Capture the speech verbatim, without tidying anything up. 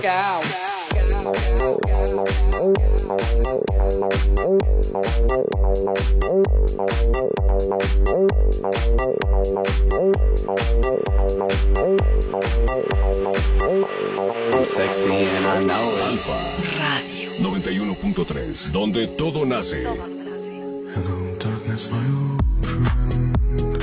Sexy and I know it. Alfa Radio noventa y uno punto tres, donde todo nace. Hello, darkness, my old friend.